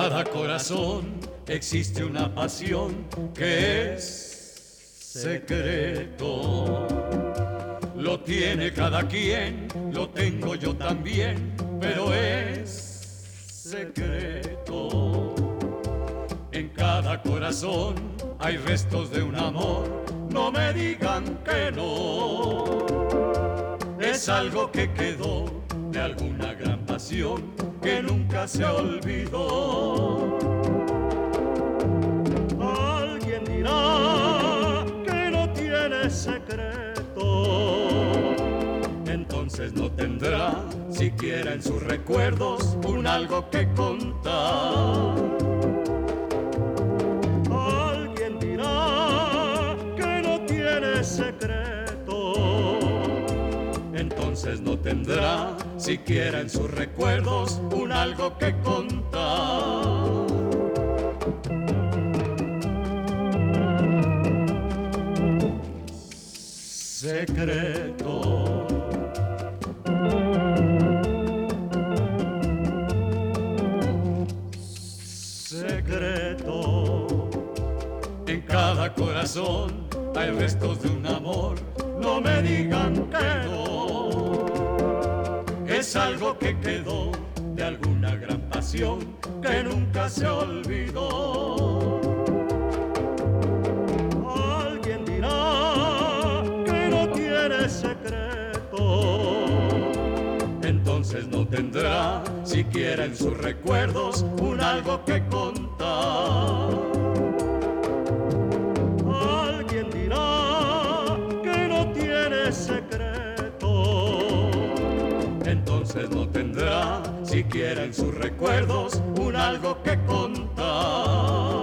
cada corazón existe una pasión que es secreto. Lo tiene cada quien, lo tengo yo también, pero es secreto. En cada corazón hay restos de un amor, no me digan que no. Es algo que quedó de alguna gran pasión que nunca se olvidó. Alguien dirá que no tiene secreto, entonces no tendrá siquiera en sus recuerdos un algo que contar. Alguien dirá que no tiene secreto, entonces no tendrá siquiera en sus recuerdos un algo que contar. Secreto. Secreto. En cada corazón hay restos de un amor, no me digan que no. Es algo que quedó de alguna gran pasión que nunca se olvidó. Alguien dirá que no tiene secreto, entonces no tendrá siquiera en sus recuerdos un algo que contar. Alguien dirá que no tiene secreto, entonces no tendrá siquiera en sus recuerdos un algo que contar.